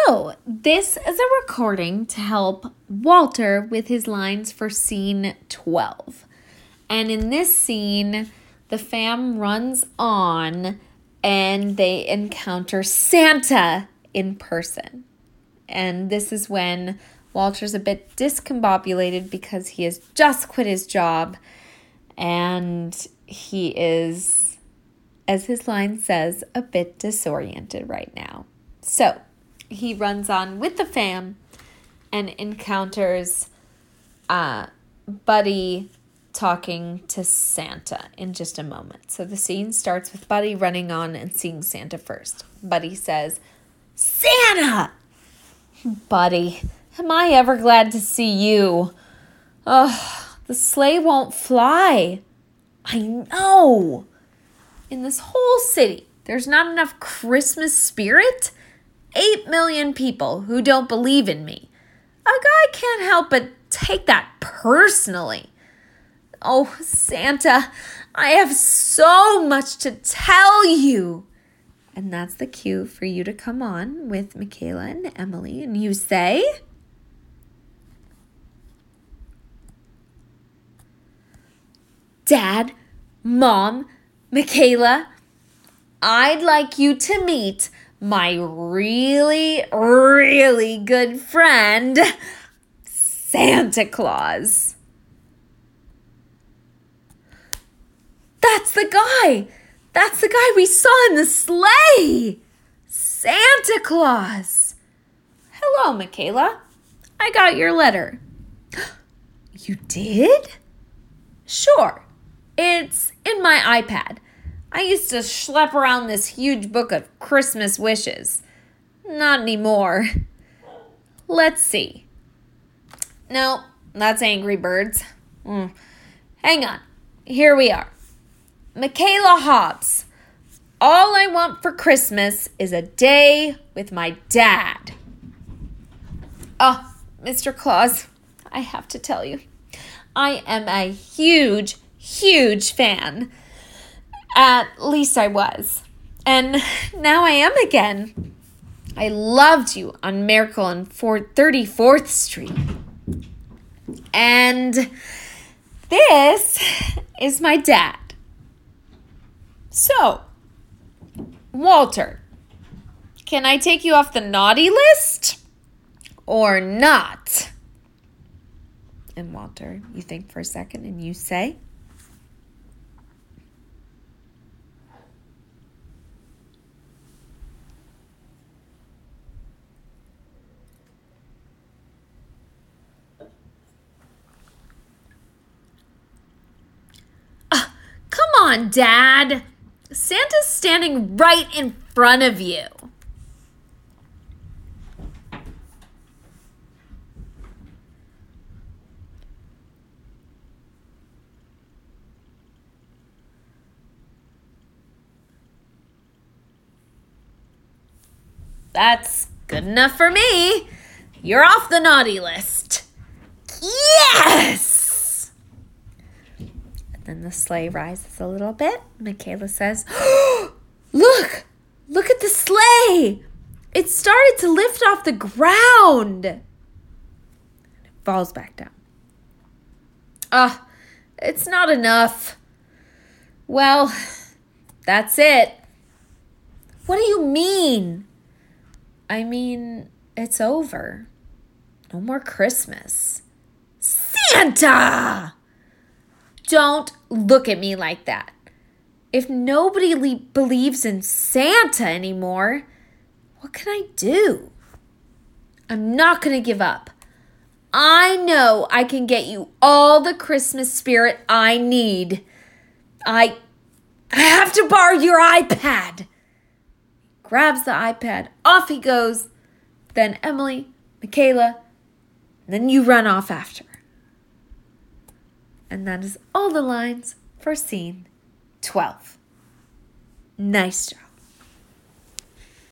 So, this is a recording to help Walter with his lines for scene 12. And in this scene, the fam runs on and they encounter Santa in person. And this is when Walter's a bit discombobulated because he has just quit his job and he is, as his line says, a bit disoriented right now. So, he runs on with the fam and encounters Buddy talking to Santa in just a moment. So the scene starts with Buddy running on and seeing Santa first. Buddy says, "Santa!" "Buddy, am I ever glad to see you? Oh, the sleigh won't fly." "I know. In this whole city, there's not enough Christmas spirit? 8 million people who don't believe in me. A guy can't help but take that personally. Oh, Santa, I have so much to tell you." And that's the cue for you to come on with Michaela and Emily. And you say, "Dad, Mom, Michaela, I'd like you to meet my really, really good friend, Santa Claus." That's the guy. That's the guy we saw in the sleigh. Santa Claus. "Hello, Michaela. I got your letter." "You did?" "Sure. It's in my iPad. I used to schlep around this huge book of Christmas wishes. Not anymore. Let's see. No, that's Angry Birds. Hang on. Here we are. Michaela Hobbs. All I want for Christmas is a day with my dad." "Oh, Mr. Claus, I have to tell you, I am a huge, huge fan. At least I was. And now I am again. I loved you on Miracle on 34th Street. And this is my dad. So, Walter, can I take you off the naughty list or not?" And Walter, you think for a second and you say, "Come on, Dad. Santa's standing right in front of you." "That's good enough for me. You're off the naughty list." "Yes!" Then the sleigh rises a little bit. Michaela says, Look at the sleigh. It started to lift off the ground." It falls back down. It's not enough." "Well, that's it." "What do you mean?" "I mean, it's over. No more Christmas." "Santa!" "Don't look at me like that. If nobody believes in Santa anymore, what can I do? I'm not going to give up. I know I can get you all the Christmas spirit I need. I have to borrow your iPad." Grabs the iPad. Off he goes. Then Emily, Michaela, then you run off after. And that is all the lines for scene 12. Nice job.